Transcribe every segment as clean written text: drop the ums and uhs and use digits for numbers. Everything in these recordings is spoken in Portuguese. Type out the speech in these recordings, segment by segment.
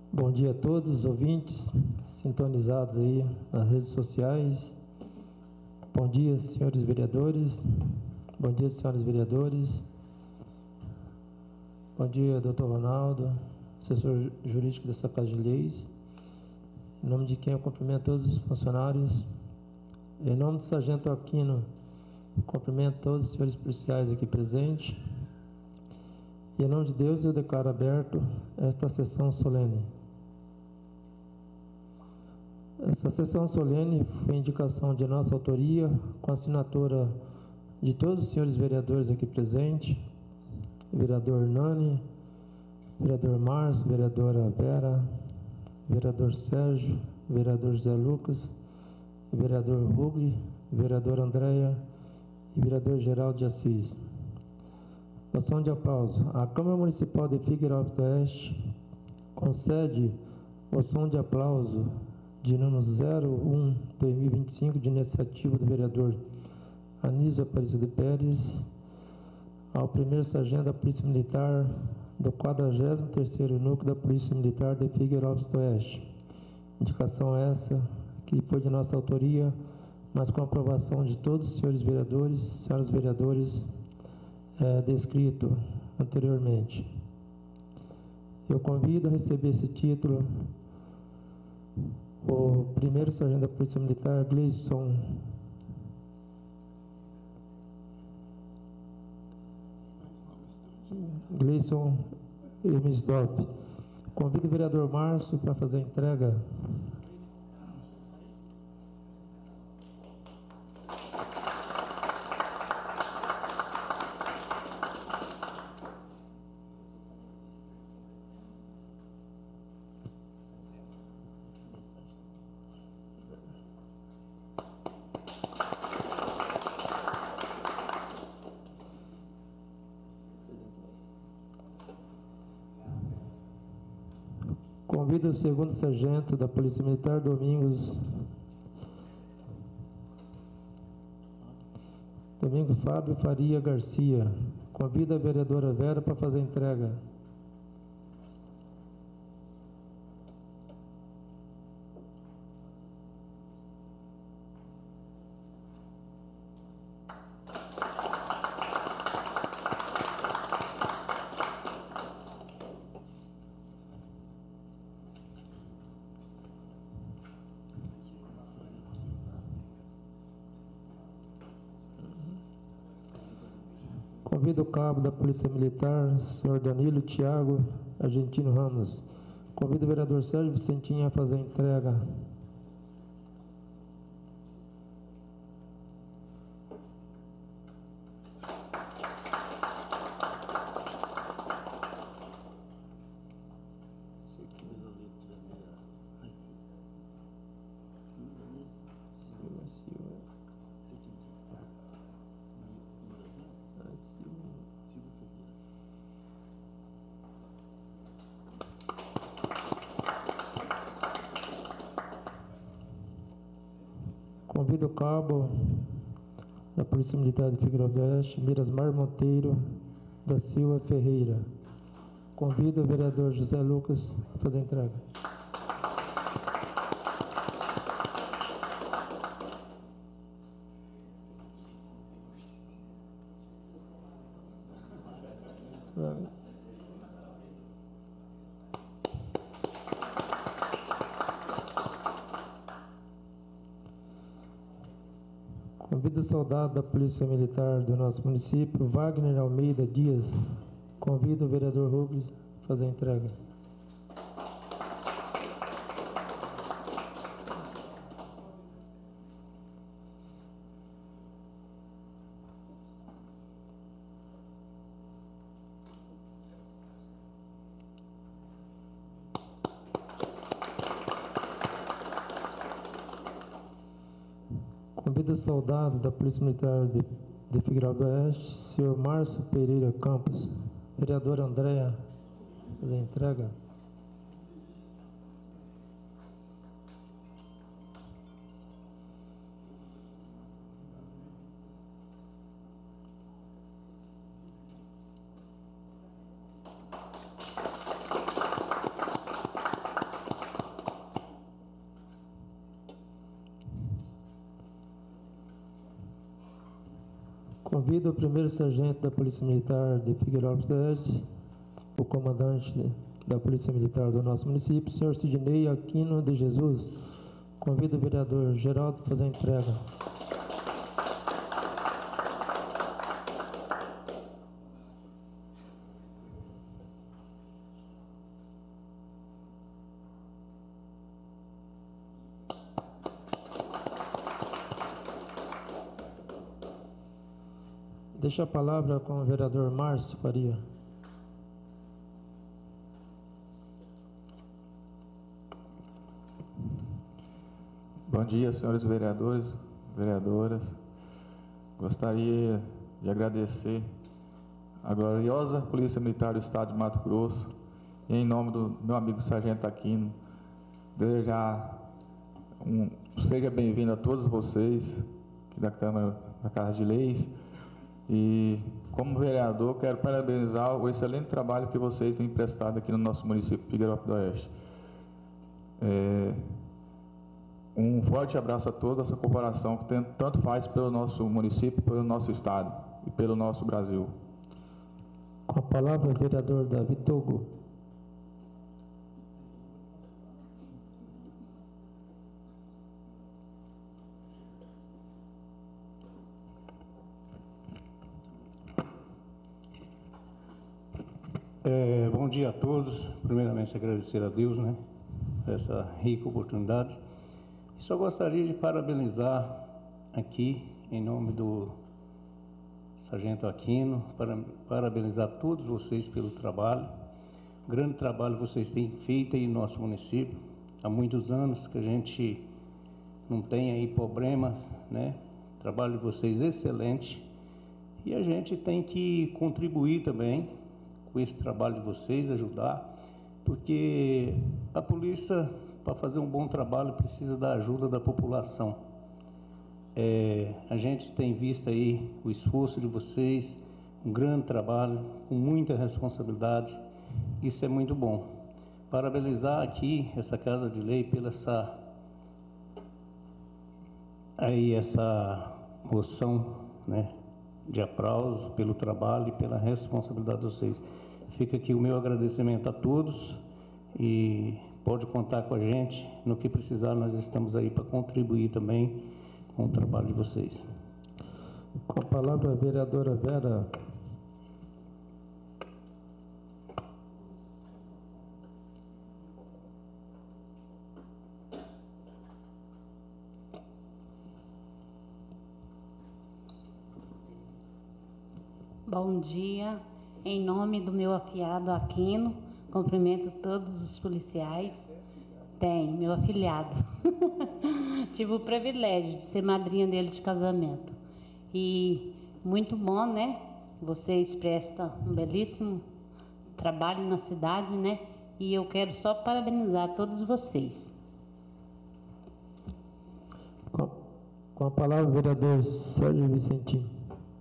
Bom dia a todos os ouvintes sintonizados aí nas redes sociais. Bom dia, senhores vereadores. Bom dia, senhores vereadores. Bom dia, doutor Ronaldo, assessor jurídico dessa Casa de Leis. Em nome de quem eu cumprimento todos os funcionários. Em nome do sargento Aquino, cumprimento todos os senhores policiais aqui presentes. E em nome de Deus eu declaro aberto esta sessão solene. Essa sessão solene foi indicação de nossa autoria, com assinatura de todos os senhores vereadores aqui presentes, vereador Nani, vereador Márcio, vereadora Vera, vereador Sérgio, vereador José Lucas, vereador Rugli, vereador Andréia e vereador Geraldo de Assis. Moção de aplauso. A Câmara Municipal de Figueirópolis do Oeste concede moção de aplauso de número 01/2025, de iniciativa do vereador Anísio Aparecido Pérez, ao primeiro sargento da Polícia Militar do 43º Núcleo da Polícia Militar de Figueirópolis do Oeste. Indicação essa, que foi de nossa autoria, mas com aprovação de todos os senhores vereadores, senhoras vereadores, descrito anteriormente. Eu convido a receber esse título o primeiro sargento da Polícia Militar, Gleison Emisdorf. Convido o vereador Márcio para fazer a entrega. Convido o segundo sargento da Polícia Militar, Domingos Fábio Faria Garcia. Convido a vereadora Vera para fazer a entrega. Convido o cabo da Polícia Militar, senhor Danilo Thiago Argentino Ramos. Convido o vereador Sérgio Vicentinho a fazer a entrega. Convido o cabo da Polícia Militar de Figueirópolis do Oeste, Mirasmar Monteiro da Silva Ferreira. Convido o vereador José Lucas a fazer a entrega. Convido o soldado da Polícia Militar do nosso município, Wagner Almeida Dias. Convido o vereador Rubens a fazer a entrega. Convido o soldado da Polícia Militar de Figueirópolis do Oeste, senhor Márcio Pereira Campos, vereador Andréia, fazer a entrega. Convido o primeiro sargento da Polícia Militar de Figueirópolis Ledes, o comandante da Polícia Militar do nosso município, senhor Sidnei Aquino de Jesus. Convido o vereador Geraldo a fazer a entrega. Deixa a palavra com o vereador Márcio Faria. Bom dia, senhores vereadores, vereadoras. Gostaria de agradecer à gloriosa Polícia Militar do Estado de Mato Grosso e, em nome do meu amigo Sargento Aquino, desejar seja bem-vindo a todos vocês aqui da Câmara da Casa de Leis. E, como vereador, quero parabenizar o excelente trabalho que vocês têm prestado aqui no nosso município de Figueirópolis do Oeste. Um forte abraço a toda essa corporação que tanto faz pelo nosso município, pelo nosso estado e pelo nosso Brasil. Com a palavra, o vereador Davi Togo. Bom dia a todos. Primeiramente, agradecer a Deus, essa rica oportunidade. E só gostaria de parabenizar aqui, em nome do Sargento Aquino, parabenizar todos vocês pelo trabalho. Grande trabalho vocês têm feito aí no nosso município. Há muitos anos que a gente não tem aí problemas, O trabalho de vocês é excelente. E a gente tem que contribuir também com esse trabalho de vocês, ajudar, porque a polícia, para fazer um bom trabalho, precisa da ajuda da população. A gente tem visto aí o esforço de vocês, um grande trabalho, com muita responsabilidade, isso é muito bom. Parabenizar aqui essa Casa de Lei pela essa moção, de aplauso pelo trabalho e pela responsabilidade de vocês. Fica aqui o meu agradecimento a todos e pode contar com a gente. No que precisar, nós estamos aí para contribuir também com o trabalho de vocês. Com a palavra, a vereadora Vera. Bom dia. Em nome do meu afilhado Aquino, cumprimento todos os policiais. Meu afilhado. Tive o privilégio de ser madrinha dele de casamento. E muito bom, Vocês prestam um belíssimo trabalho na cidade, E eu quero só parabenizar todos vocês. Com a palavra, o vereador Sérgio Vicentino.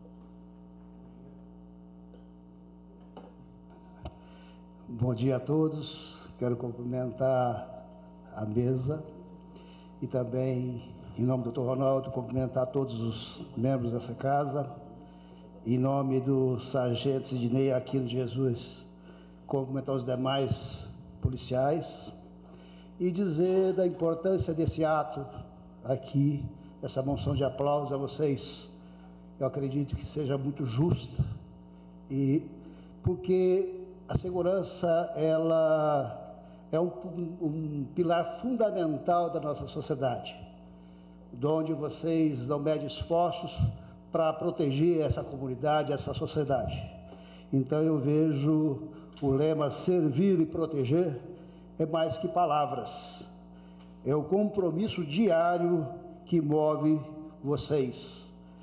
Bom dia a todos, quero cumprimentar a mesa e também, em nome do Dr. Ronaldo, cumprimentar todos os membros dessa casa, em nome do Sargento Sidnei Aquino de Jesus, cumprimentar os demais policiais e dizer da importância desse ato aqui, essa moção de aplausos a vocês. Eu acredito que seja muito justa, e porque a segurança, ela é um pilar fundamental da nossa sociedade, onde vocês não medem esforços para proteger essa comunidade, essa sociedade. Então eu vejo o lema servir e proteger é mais que palavras, é o compromisso diário que move vocês.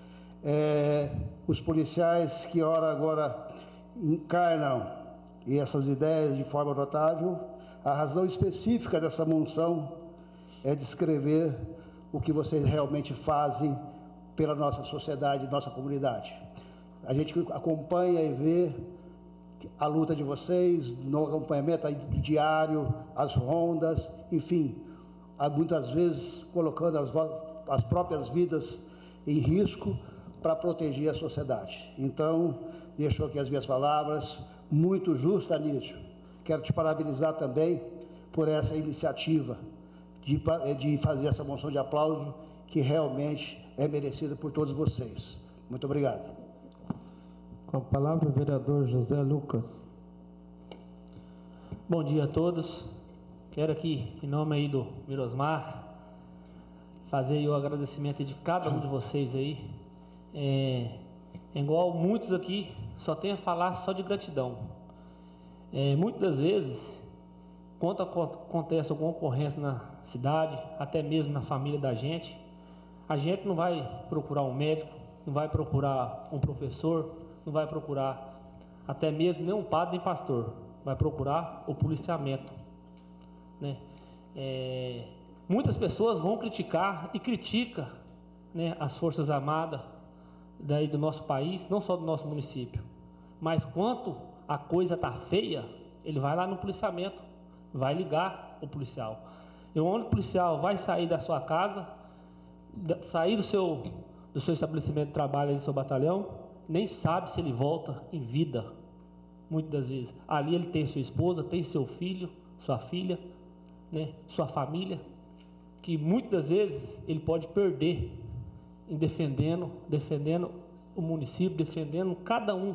Os policiais que agora encarnam e essas ideias de forma notável, a razão específica dessa moção é descrever o que vocês realmente fazem pela nossa sociedade, nossa comunidade. A gente acompanha e vê a luta de vocês no acompanhamento diário, as rondas, enfim, muitas vezes colocando as próprias vidas em risco para proteger a sociedade. Então, deixo aqui as minhas palavras. Muito justo, Anísio. Quero te parabenizar também por essa iniciativa de fazer essa moção de aplauso, que realmente é merecida por todos vocês. Muito obrigado. Com a palavra, o vereador José Lucas. Bom dia a todos. Quero aqui, em nome aí do Mirosmar, fazer o agradecimento de cada um de vocês aí. Igual muitos aqui, só tenho a falar só de gratidão. Muitas das vezes, quando acontece alguma ocorrência na cidade, até mesmo na família da gente, a gente não vai procurar um médico, não vai procurar um professor, não vai procurar até mesmo nem um padre nem pastor, vai procurar o policiamento, né? Muitas pessoas vão criticar e criticam, né, as Forças Armadas daí do nosso país, não só do nosso município, mas quando a coisa está feia, ele vai lá no policiamento, vai ligar o policial. E onde o policial vai sair da sua casa, sair do seu estabelecimento de trabalho, do seu batalhão, nem sabe se ele volta em vida, muitas das vezes. Ali ele tem sua esposa, tem seu filho, sua filha, né, sua família, que muitas das vezes ele pode perder em defendendo o município, defendendo cada um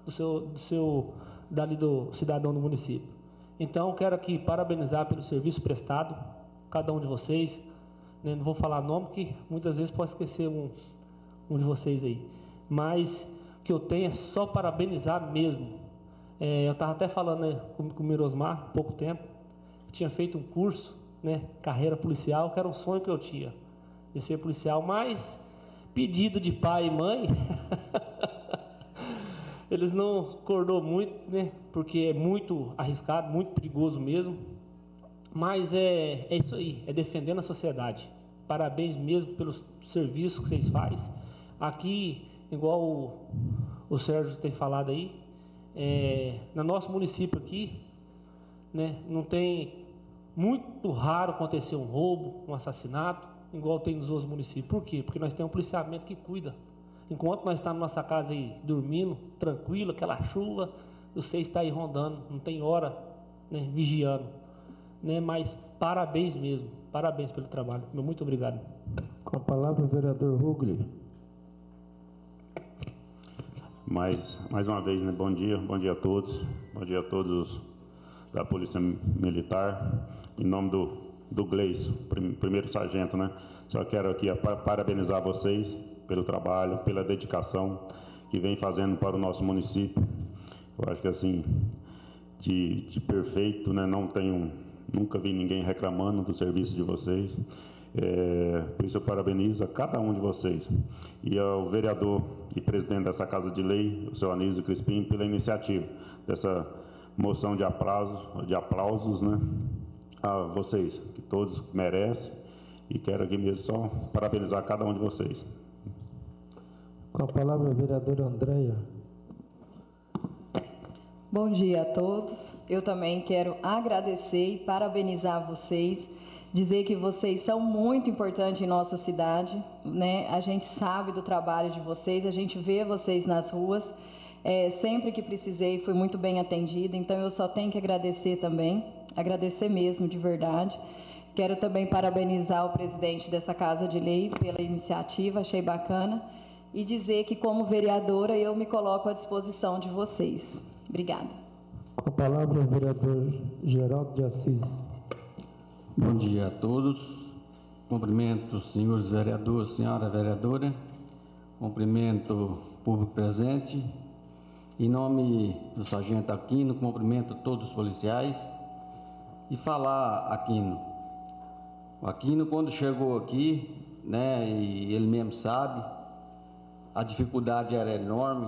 dali do cidadão do município. Então, quero aqui parabenizar pelo serviço prestado, cada um de vocês, né? Não vou falar nome, porque muitas vezes posso esquecer um de vocês aí, mas o que eu tenho é só parabenizar mesmo. Eu estava até falando, né, com o Mirosmar há pouco tempo, tinha feito um curso, né, carreira policial, que era um sonho que eu tinha, de ser policial, mas pedido de pai e mãe, eles não acordou muito, né, porque é muito arriscado, muito perigoso mesmo, mas é isso aí, é defendendo a sociedade. Parabéns mesmo pelos serviços que vocês fazem. Aqui, igual o Sérgio tem falado aí, no nosso município aqui, né, não tem, muito raro acontecer um roubo, um assassinato, igual tem nos outros municípios. Por quê? Porque nós temos um policiamento que cuida. Enquanto nós estamos na nossa casa aí dormindo, tranquilo, aquela chuva, você está aí rondando, não tem hora, né, vigiando, né? Mas parabéns mesmo, parabéns pelo trabalho. Muito obrigado. Com a palavra, o vereador Rugli. Mais uma vez, né? Bom dia a todos. Bom dia a todos da Polícia Militar. Em nome do Gleison, primeiro sargento, né? Só quero aqui parabenizar vocês pelo trabalho, pela dedicação que vem fazendo para o nosso município. Eu acho que assim, de perfeito, né? Nunca vi ninguém reclamando do serviço de vocês. Por isso eu parabenizo a cada um de vocês. E ao vereador e presidente dessa Casa de Lei, o seu Anísio Crispim, pela iniciativa dessa moção de aplausos, né, a vocês, que todos merecem, e quero aqui mesmo só parabenizar cada um de vocês. Com a palavra, a vereadora Andréia. Bom dia a todos. Eu também quero agradecer e parabenizar vocês, dizer que vocês são muito importantes em nossa cidade, né? A gente sabe do trabalho de vocês, a gente vê vocês nas ruas. Sempre que precisei, fui muito bem atendida, então eu só tenho que agradecer também, agradecer mesmo, de verdade. Quero também parabenizar o presidente dessa Casa de Lei pela iniciativa, achei bacana, e dizer que, como vereadora, eu me coloco à disposição de vocês. Obrigada. Com a palavra, o vereador Geraldo de Assis. Bom dia a todos. Cumprimento os senhores vereadores, senhora vereadora. Cumprimento o público presente. Em nome do sargento Aquino, cumprimento todos os policiais. E falar, Aquino. O Aquino, quando chegou aqui, né, e ele mesmo sabe, a dificuldade era enorme.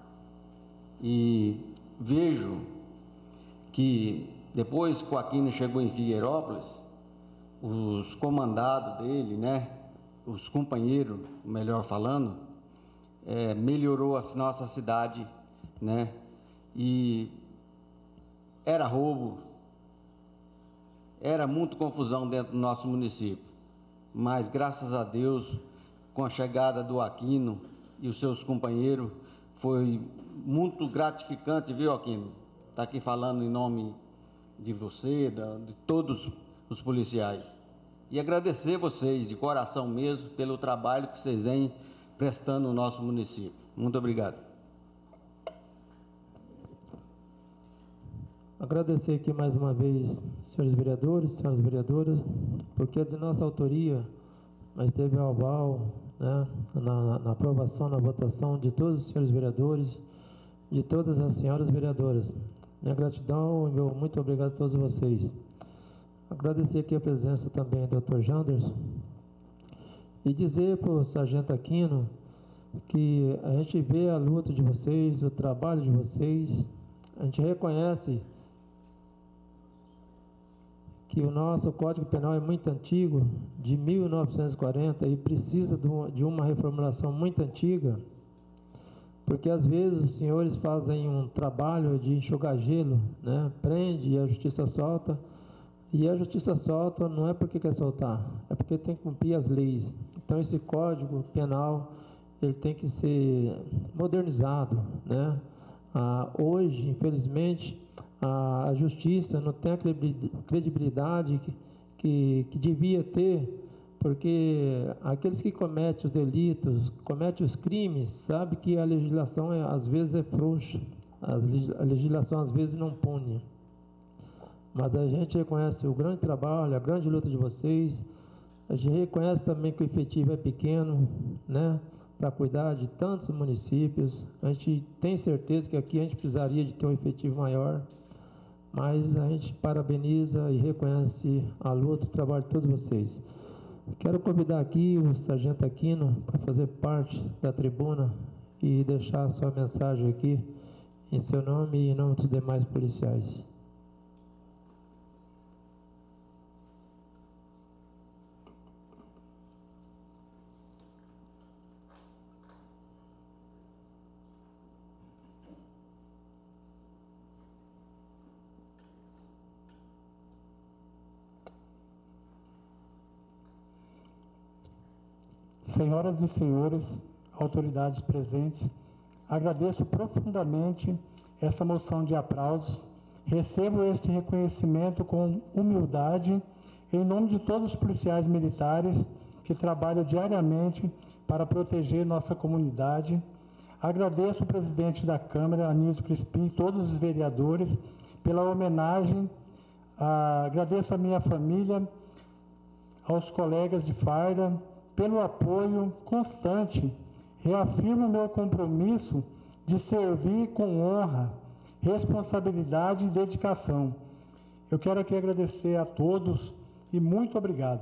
E vejo que depois que o Aquino chegou em Figueirópolis, os comandados dele, né, os companheiros, melhor falando, melhorou a nossa cidade, né, e era roubo, era muita confusão dentro do nosso município, mas graças a Deus, com a chegada do Aquino, e os seus companheiros. Foi muito gratificante, viu, Aquino? Estar aqui falando em nome de você, de todos os policiais. E agradecer vocês de coração mesmo pelo trabalho que vocês vêm prestando no nosso município. Muito obrigado. Agradecer aqui mais uma vez, senhores vereadores, senhoras vereadoras, porque é de nossa autoria, mas teve o aval, né, na aprovação, na votação de todos os senhores vereadores, de todas as senhoras vereadoras. Minha gratidão e meu muito obrigado a todos vocês. Agradecer aqui a presença também do Dr. Janderson e dizer para o Sargento Aquino que a gente vê a luta de vocês, o trabalho de vocês, a gente reconhece que o nosso Código Penal é muito antigo, de 1940, e precisa de uma reformulação muito antiga, porque às vezes os senhores fazem um trabalho de enxugar gelo, né? Prende e a justiça solta, e a justiça solta não é porque quer soltar, é porque tem que cumprir as leis. Então esse Código Penal, ele tem que ser modernizado, né? Hoje, infelizmente, a justiça não tem a credibilidade que devia ter, porque aqueles que cometem os delitos, cometem os crimes, sabe que a legislação às vezes é frouxa, a legislação às vezes não pune. Mas a gente reconhece o grande trabalho, a grande luta de vocês, a gente reconhece também que o efetivo é pequeno, né, para cuidar de tantos municípios. A gente tem certeza que aqui a gente precisaria de ter um efetivo maior, mas a gente parabeniza e reconhece a luta, o trabalho de todos vocês. Quero convidar aqui o Sargento Aquino para fazer parte da tribuna e deixar a sua mensagem aqui em seu nome e em nome dos demais policiais. Senhoras e senhores, autoridades presentes, agradeço profundamente esta moção de aplausos, recebo este reconhecimento com humildade em nome de todos os policiais militares que trabalham diariamente para proteger nossa comunidade. Agradeço o presidente da Câmara, Anísio Crispim, e todos os vereadores pela homenagem. Agradeço a minha família, aos colegas de farda, pelo apoio constante. Reafirmo meu compromisso de servir com honra, responsabilidade e dedicação. Eu quero aqui agradecer a todos e muito obrigado.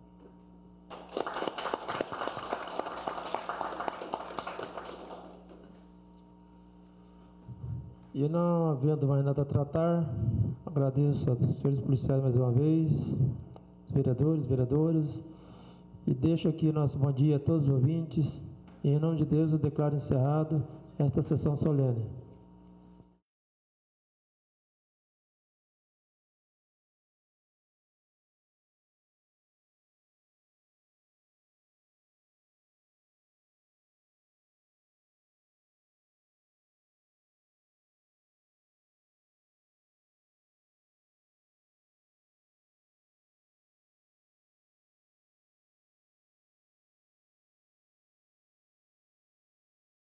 E não havendo mais nada a tratar, agradeço aos senhores policiais mais uma vez, vereadores, vereadoras, e deixo aqui nosso bom dia a todos os ouvintes, e em nome de Deus eu declaro encerrado esta sessão solene.